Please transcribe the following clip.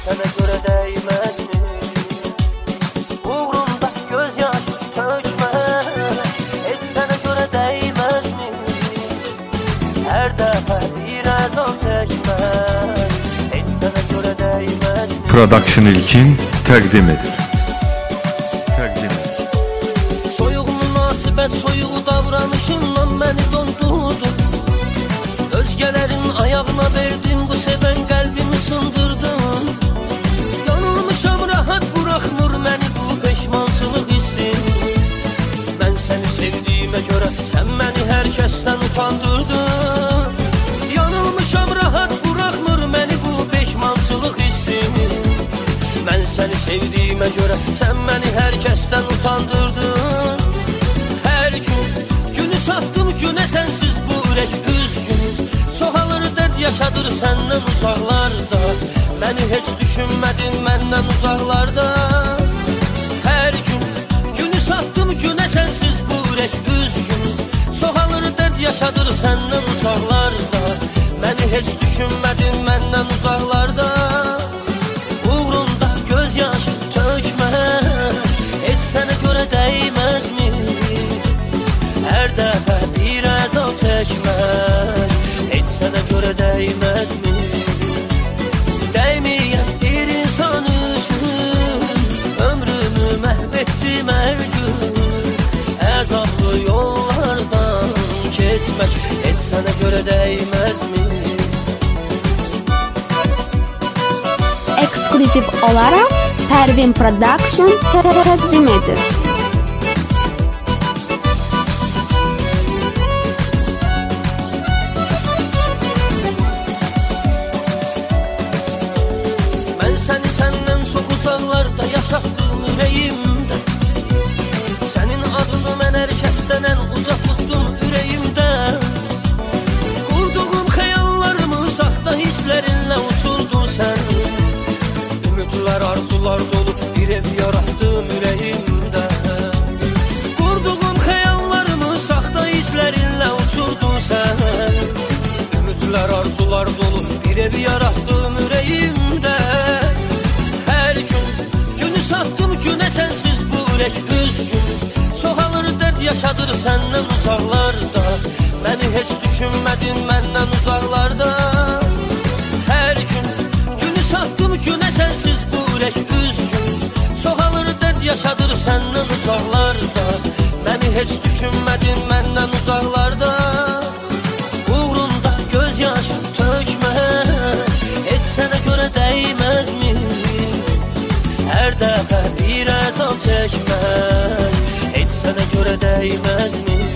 sənə görə dəyməzmi? Uğrunda göz yaşı tökmək, heç sənə görə dəyməzmi? Hər dəfə bir əzab çəkmək, heç sənə görə dəyməzmi? Production İlkin təqdim edir. Soyuq münasibət, soyuq davranışınla məni dondurdun. Özgələrin ayağına verdin, bu sevən qəlbimi sındırdın. Yanılmışam, rahat buraxmır məni bu peşmançılıq hissin. Mən səni sevdiyimə görə sən məni hər kəsdən utandırdın. Yanılmışam, rahat buraxmır məni bu peşmançılıq hissin. Mən səni sevdiyimə görə sən məni hər kəsdən utandırdın. Hər günü satdım günə sənsiz bu ürək üzgün. Çoxalır dərd yaşadır səndən uzaqlarda. Məni heç düşünmədin məndən uzaqlarda. Hər günü satdım günə sənsiz bu ürək üzgün. Çoxalır dərd yaşadır səndən uzaqlarda. Məni heç düşünmədin məndən uzaqlarda. Uğrunda göz yaşı tökmək, heç sənə görə dəyməzmi? Hər dəfə bir əzab çəkmək, heç sənə görə dəyməzmi? Dəyməyən bir insan üçün ömrümü məhv etdim hər gün. Əzablı yollardan keçmək, heç sənə görə dəyməzmi? Ekskluziv olarak Pervin Production təqdim edir. Mən səni səndən çox uzaqlarda yaşatdım ürəyimdə. Sənin adını mən hər kəsdən ən uzaq tutdum ürəyimdə. Qurduğum xəyallarımı saxta hisslərinlə uçurdun sən. Ümidlər, arzular dolu bir ev yaratdım ürəyimdə. Qurduğum xəyallarımı saxta hisslərinlə uçurdun sən. Ümidlər, arzular dolu bir ev yaratdım ürəyimdə. Hər günü satdım günə sənsiz bu ürək üzgün. Çoxalır dərd yaşadır səndən uzaqlarda. Məni heç düşünmədin məndən uzaqlarda. Hər günü satdım günə sənsiz bu ürək üzgün. Çoxalır dərd yaşadır səndən uzaqlarda. Məni heç düşünmədin məndən uzaqlarda. Uğrunda göz yaşı tökmək, heç sənə görə dəyməzmi? Hər dəfə bir əzab çəkmək, heç sənə görə dəyməzmi?